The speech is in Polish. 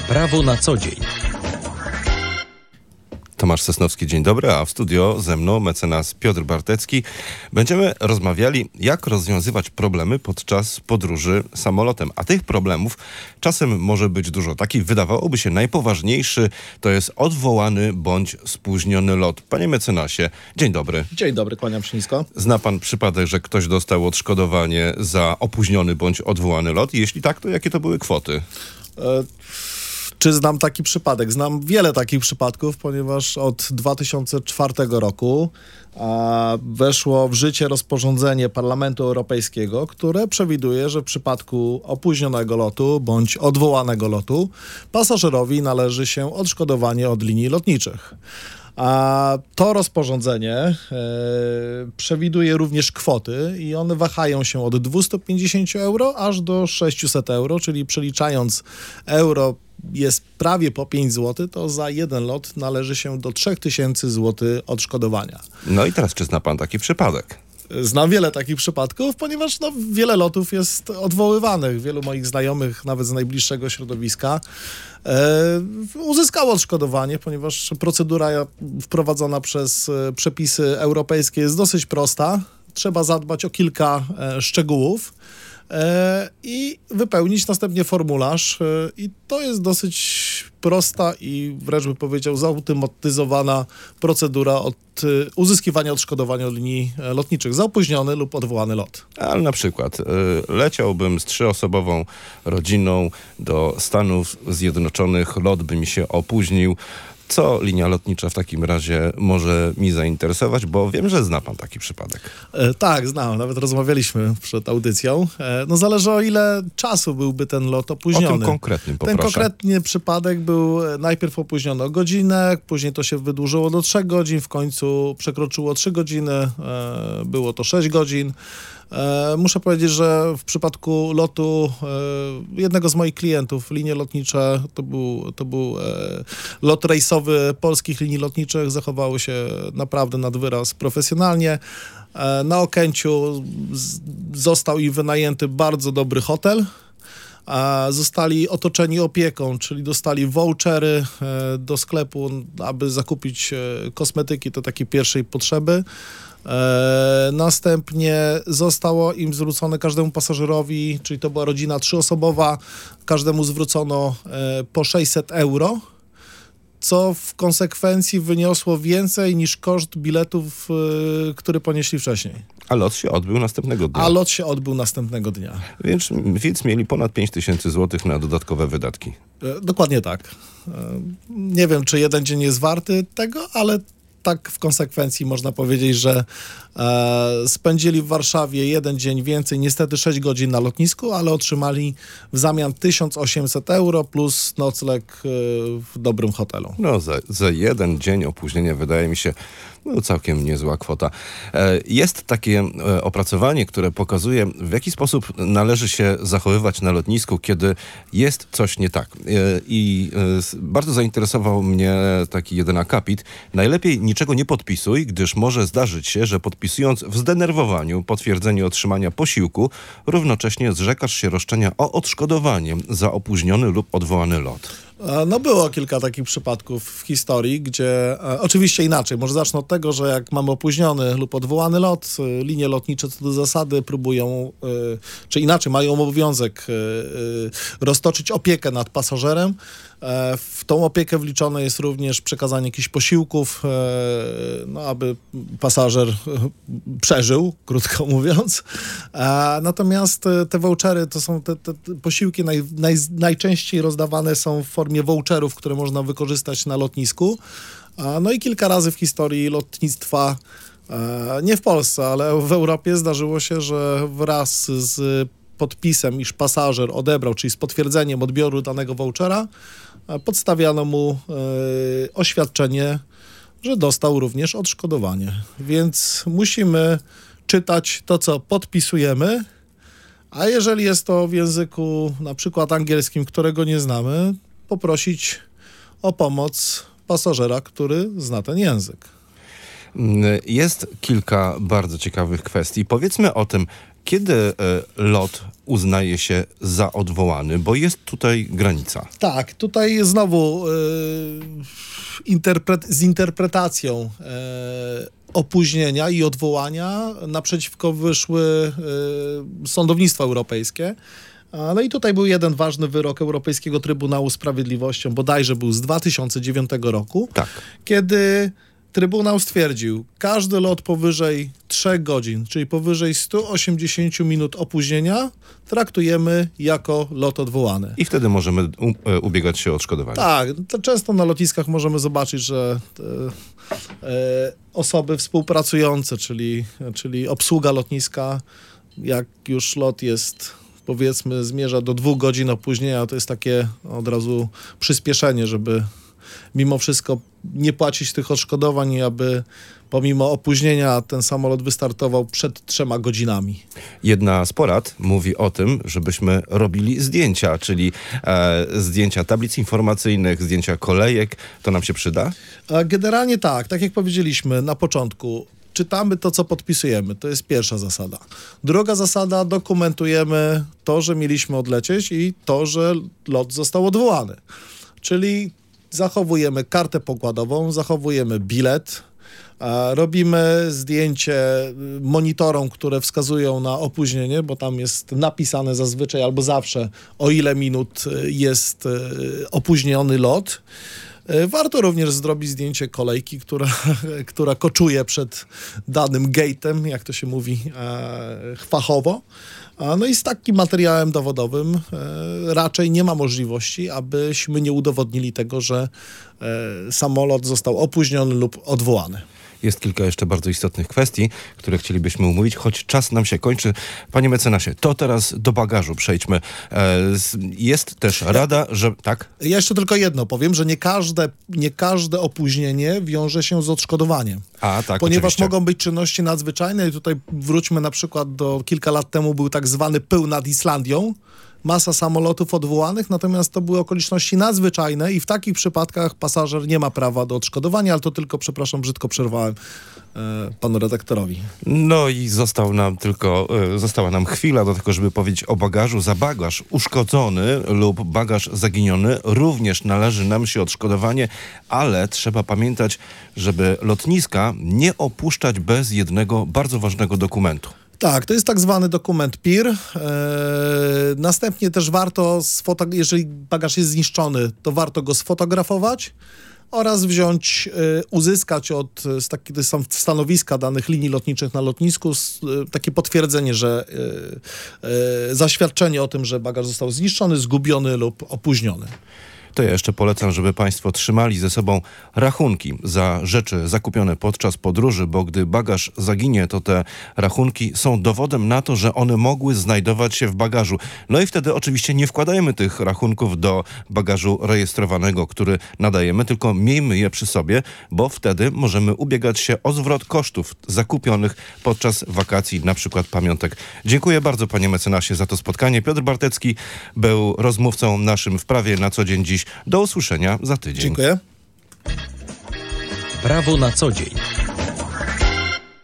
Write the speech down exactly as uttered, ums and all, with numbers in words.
Prawo na co dzień. Tomasz Sosnowski, dzień dobry, a w studio ze mną mecenas Piotr Bartecki. Będziemy rozmawiali, jak rozwiązywać problemy podczas podróży samolotem. A tych problemów czasem może być dużo. Taki wydawałoby się najpoważniejszy to jest odwołany bądź spóźniony lot. Panie mecenasie, dzień dobry. Dzień dobry, kłaniam się nisko. Zna pan przypadek, że ktoś dostał odszkodowanie za opóźniony bądź odwołany lot? Jeśli tak, to jakie to były kwoty? E- Czy znam taki przypadek? Znam wiele takich przypadków, ponieważ od dwa tysiące czwartego roku a, weszło w życie rozporządzenie Parlamentu Europejskiego, które przewiduje, że w przypadku opóźnionego lotu bądź odwołanego lotu pasażerowi należy się odszkodowanie od linii lotniczych. A to rozporządzenie e, przewiduje również kwoty i one wahają się od dwieście pięćdziesiąt euro aż do sześćset euro, czyli przeliczając euro jest prawie po pięć złotych, to za jeden lot należy się do trzy tysiące złotych odszkodowania. No i teraz, czy zna pan taki przypadek? Znam wiele takich przypadków, ponieważ no, wiele lotów jest odwoływanych. Wielu moich znajomych, nawet z najbliższego środowiska, e, uzyskało odszkodowanie, ponieważ procedura wprowadzona przez przepisy europejskie jest dosyć prosta. Trzeba zadbać o kilka e, szczegółów e, i wypełnić następnie formularz. E, I to jest dosyć prosta i wręcz bym powiedział zautomatyzowana procedura od y, uzyskiwania odszkodowania od linii e, lotniczych za opóźniony lub odwołany lot. Ale na przykład y, leciałbym z trzyosobową rodziną do Stanów Zjednoczonych, lot by mi się opóźnił. Co linia lotnicza w takim razie może mi zainteresować, bo wiem, że zna pan taki przypadek. E, tak, znam. Nawet rozmawialiśmy przed audycją. E, no zależy o ile czasu byłby ten lot opóźniony. O tym konkretnym poproszę. Ten konkretny przypadek był najpierw opóźniony o godzinę, później to się wydłużyło do trzech godzin, w końcu przekroczyło trzy godziny, e, było to sześć godzin. E, muszę powiedzieć, że w przypadku lotu e, jednego z moich klientów, linie lotnicze, to był, to był e, lot rejsowy polskich linii lotniczych, zachowały się naprawdę nad wyraz profesjonalnie. E, na Okęciu z, został im wynajęty bardzo dobry hotel. A zostali otoczeni opieką, czyli dostali vouchery e, do sklepu, aby zakupić e, kosmetyki, to takiej pierwszej potrzeby. E, następnie zostało im zwrócone każdemu pasażerowi, czyli to była rodzina trzyosobowa, każdemu zwrócono e, po sześćset euro, co w konsekwencji wyniosło więcej niż koszt biletów, e, który ponieśli wcześniej. A lot się odbył następnego dnia. A lot się odbył następnego dnia. Więc, więc mieli ponad pięć tysięcy złotych na dodatkowe wydatki. E, dokładnie tak. E, nie wiem, czy jeden dzień jest warty tego, ale tak w konsekwencji można powiedzieć, że e, spędzili w Warszawie jeden dzień więcej, niestety sześć godzin na lotnisku, ale otrzymali w zamian tysiąc osiemset euro plus nocleg e, w dobrym hotelu. No za, za jeden dzień opóźnienia wydaje mi się no, całkiem niezła kwota. E, jest takie e, opracowanie, które pokazuje, w jaki sposób należy się zachowywać na lotnisku, kiedy jest coś nie tak. E, I e, bardzo zainteresował mnie taki jeden akapit. Najlepiej niczego nie podpisuj, gdyż może zdarzyć się, że podpisując w zdenerwowaniu potwierdzenie otrzymania posiłku, równocześnie zrzekasz się roszczenia o odszkodowanie za opóźniony lub odwołany lot. No było kilka takich przypadków w historii, gdzie e, oczywiście inaczej. Może zacznę od tego, że jak mamy opóźniony lub odwołany lot, e, linie lotnicze co do zasady próbują, e, czy inaczej mają obowiązek e, e, roztoczyć opiekę nad pasażerem. E, w tą opiekę wliczone jest również przekazanie jakichś posiłków, e, no aby pasażer e, przeżył, krótko mówiąc. E, natomiast e, te vouchery to są te, te, te posiłki naj, naj, najczęściej rozdawane są w formie voucherów, które można wykorzystać na lotnisku. No i kilka razy w historii lotnictwa, nie w Polsce, ale w Europie zdarzyło się, że wraz z podpisem, iż pasażer odebrał, czyli z potwierdzeniem odbioru danego vouchera, podstawiano mu oświadczenie, że dostał również odszkodowanie. Więc musimy czytać to, co podpisujemy, a jeżeli jest to w języku na przykład angielskim, którego nie znamy, poprosić o pomoc pasażera, który zna ten język. Jest kilka bardzo ciekawych kwestii. Powiedzmy o tym, Kiedy e, lot uznaje się za odwołany? Bo jest tutaj granica. Tak, tutaj znowu y, interpret, z interpretacją y, opóźnienia i odwołania naprzeciwko wyszły y, sądownictwo europejskie. No i tutaj był jeden ważny wyrok Europejskiego Trybunału Sprawiedliwości, bodajże był z dwa tysiące dziewiątego roku, Tak. kiedy Trybunał stwierdził, każdy lot powyżej trzech godzin, czyli powyżej sto osiemdziesiąt minut opóźnienia, traktujemy jako lot odwołany. I wtedy możemy u, e, ubiegać się o odszkodowanie. Tak, to często na lotniskach możemy zobaczyć, że te, e, osoby współpracujące, czyli, czyli obsługa lotniska, jak już lot jest, powiedzmy, zmierza do dwóch godzin opóźnienia, to jest takie od razu przyspieszenie, żeby mimo wszystko nie płacić tych odszkodowań i aby pomimo opóźnienia ten samolot wystartował przed trzema godzinami. Jedna z porad mówi o tym, żebyśmy robili zdjęcia, czyli e, zdjęcia tablic informacyjnych, zdjęcia kolejek. To nam się przyda? A generalnie tak, tak jak powiedzieliśmy na początku, czytamy to, co podpisujemy. To jest pierwsza zasada. Druga zasada, dokumentujemy to, że mieliśmy odlecieć i to, że lot został odwołany. Czyli zachowujemy kartę pokładową, zachowujemy bilet, robimy zdjęcie monitorom, które wskazują na opóźnienie, bo tam jest napisane zazwyczaj albo zawsze, o ile minut jest opóźniony lot. Warto również zrobić zdjęcie kolejki, która, która koczuje przed danym gate'em, jak to się mówi e, fachowo. No i z takim materiałem dowodowym e, raczej nie ma możliwości, abyśmy nie udowodnili tego, że e, samolot został opóźniony lub odwołany. Jest kilka jeszcze bardzo istotnych kwestii, które chcielibyśmy omówić, choć czas nam się kończy. Panie mecenasie, to teraz do bagażu przejdźmy. E, jest też rada, że... Tak? Ja jeszcze tylko jedno powiem, że nie każde, nie każde opóźnienie wiąże się z odszkodowaniem. A, tak, Ponieważ oczywiście. mogą być czynności nadzwyczajne i tutaj wróćmy na przykład do kilka lat temu był tak zwany pył nad Islandią. Masa samolotów odwołanych, natomiast to były okoliczności nadzwyczajne i w takich przypadkach pasażer nie ma prawa do odszkodowania, ale to tylko, przepraszam, brzydko przerwałem e, panu redaktorowi. No i został nam tylko, e, została nam chwila do tego, żeby powiedzieć o bagażu. Za bagaż uszkodzony lub bagaż zaginiony również należy nam się odszkodowanie, ale trzeba pamiętać, żeby lotniska nie opuszczać bez jednego bardzo ważnego dokumentu. Tak, to jest tak zwany dokument P I R. Eee, następnie też warto, sfoto- jeżeli bagaż jest zniszczony, to warto go sfotografować oraz wziąć, e, uzyskać od z takiego stanowiska danych linii lotniczych na lotnisku s, e, takie potwierdzenie, że e, e, zaświadczenie o tym, że bagaż został zniszczony, zgubiony lub opóźniony. To ja jeszcze polecam, żeby państwo trzymali ze sobą rachunki za rzeczy zakupione podczas podróży, bo gdy bagaż zaginie, to te rachunki są dowodem na to, że one mogły znajdować się w bagażu. No i wtedy oczywiście nie wkładajmy tych rachunków do bagażu rejestrowanego, który nadajemy, tylko miejmy je przy sobie, bo wtedy możemy ubiegać się o zwrot kosztów zakupionych podczas wakacji, na przykład pamiątek. Dziękuję bardzo, panie mecenasie, za to spotkanie. Piotr Bartecki był rozmówcą naszym w Prawie na co dzień dziś. Do usłyszenia za tydzień. Dziękuję. Prawo na co dzień.